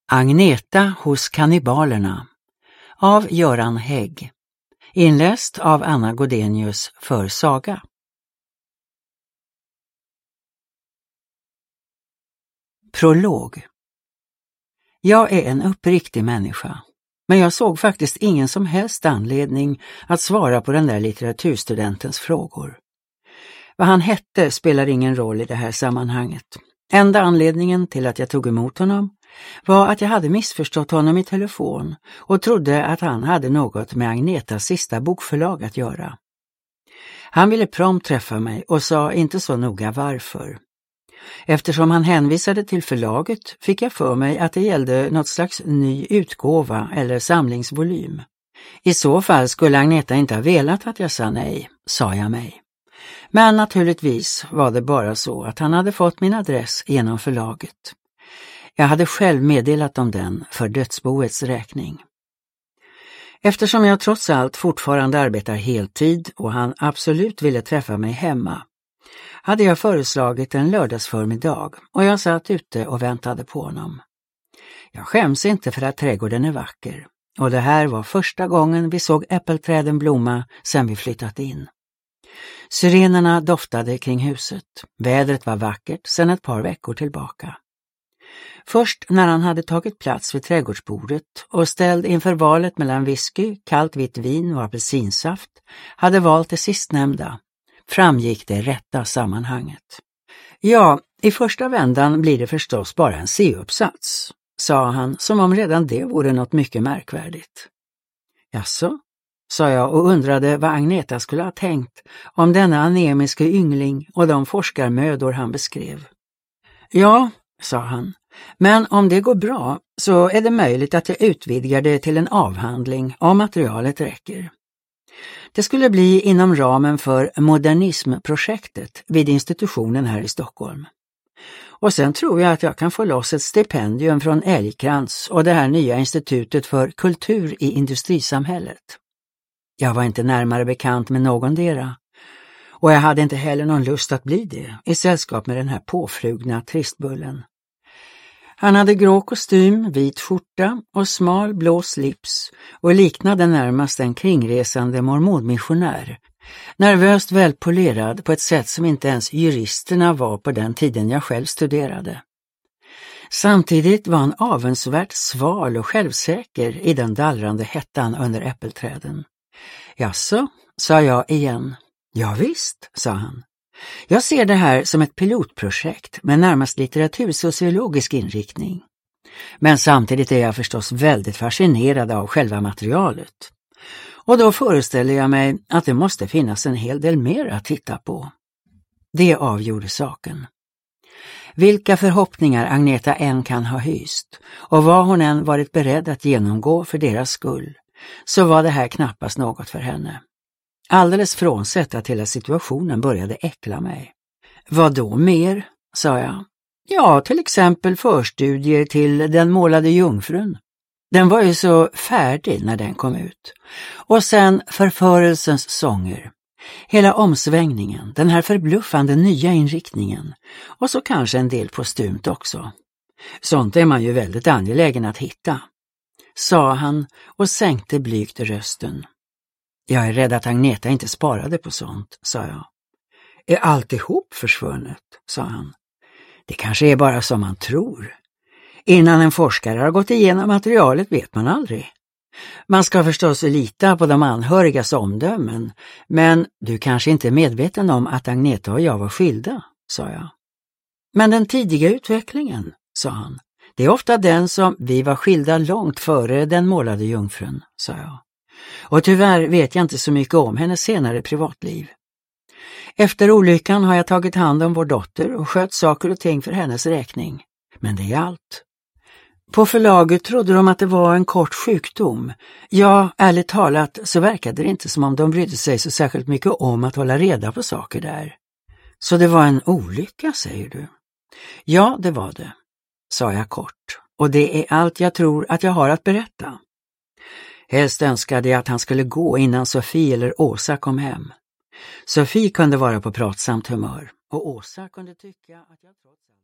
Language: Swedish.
Agneta hos kannibalerna av Göran Hägg. Inläst av Anna Godenius för Saga. Prolog. Jag är en uppriktig människa, men jag såg faktiskt ingen som helst anledning att svara på den där litteraturstudentens frågor. Vad han hette spelar ingen roll i det här sammanhanget. Enda anledningen till att jag tog emot honom var att jag hade missförstått honom i telefon och trodde att han hade något med Agnetas sista bokförlag att göra. Han ville prompt träffa mig och sa inte så noga varför. Eftersom han hänvisade till förlaget fick jag för mig att det gällde något slags ny utgåva eller samlingsvolym. I så fall skulle Agneta inte ha velat att jag sa nej, sa jag mig. Men naturligtvis var det bara så att han hade fått min adress genom förlaget. Jag hade själv meddelat om den för dödsboets räkning. Eftersom jag trots allt fortfarande arbetar heltid och han absolut ville träffa mig hemma, hade jag föreslagit en lördagsförmiddag och jag satt ute och väntade på honom. Jag skäms inte för att trädgården är vacker och det här var första gången vi såg äppelträden blomma sedan vi flyttat in. Syrenerna doftade kring huset. Vädret var vackert sedan ett par veckor tillbaka. Först när han hade tagit plats vid trädgårdsbordet och ställd inför valet mellan whisky, kallt vitt vin och apelsinsaft hade valt det sistnämnda, framgick det rätta sammanhanget. Ja, i första vändan blir det förstås bara en C-uppsats, sa han som om redan det vore något mycket märkvärdigt. Jaså? Sa jag och undrade vad Agneta skulle ha tänkt om denna anemiska yngling och de forskarmödor han beskrev. Ja, sa han, men om det går bra så är det möjligt att jag utvidgar det till en avhandling om materialet räcker. Det skulle bli inom ramen för modernismprojektet vid institutionen här i Stockholm. Och sen tror jag att jag kan få loss ett stipendium från Älgkrans och det här nya institutet för kultur i industrisamhället. Jag var inte närmare bekant med någondera och jag hade inte heller någon lust att bli det i sällskap med den här påflugna tristbullen. Han hade grå kostym, vit skjorta och smal blå slips och liknade närmast en kringresande mormonmissionär, nervöst välpolerad på ett sätt som inte ens juristerna var på den tiden jag själv studerade. Samtidigt var han avundsvärt sval och självsäker i den dallrande hettan under äppelträden. Jaså, sa jag igen. Ja visst, sa han. Jag ser det här som ett pilotprojekt med närmast litteratursociologisk inriktning. Men samtidigt är jag förstås väldigt fascinerad av själva materialet. Och då föreställer jag mig att det måste finnas en hel del mer att titta på. Det avgjorde saken. Vilka förhoppningar Agneta än kan ha hyst och vad hon än varit beredd att genomgå för deras skull, så var det här knappast något för henne. Alldeles frånsett att hela situationen började äckla mig. Vad då mer, sa jag. Ja, till exempel förstudier till Den målade jungfrun. Den var ju så färdig när den kom ut. Och sen förförelsens sånger. Hela omsvängningen, den här förbluffande nya inriktningen. Och så kanske en del postumt också. Sånt är man ju väldigt angelägen att hitta, sa han och sänkte blygt rösten. Jag är rädd att Agneta inte sparade på sånt, sa jag. Är alltihop försvunnet, sa han. Det kanske är bara som man tror. Innan en forskare har gått igenom materialet vet man aldrig. Man ska förstås lita på de anhörigas omdömen, men du kanske inte är medveten om att Agneta och jag var skilda, sa jag. Men den tidiga utvecklingen, sa han, det är ofta den som vi var skilda långt före Den målade jungfrun, sa jag. Och tyvärr vet jag inte så mycket om hennes senare privatliv. Efter olyckan har jag tagit hand om vår dotter och skött saker och ting för hennes räkning. Men det är allt. På förlaget trodde de att det var en kort sjukdom. Ja, ärligt talat så verkade det inte som om de brydde sig så särskilt mycket om att hålla reda på saker där. Så det var en olycka, säger du? Ja, det var det, sa jag kort. Och det är allt jag tror att jag har att berätta. Helst önskade jag att han skulle gå innan Sofie eller Åsa kom hem. Sofie kunde vara på pratsamt humör och Åsa kunde tycka att jag trots allt...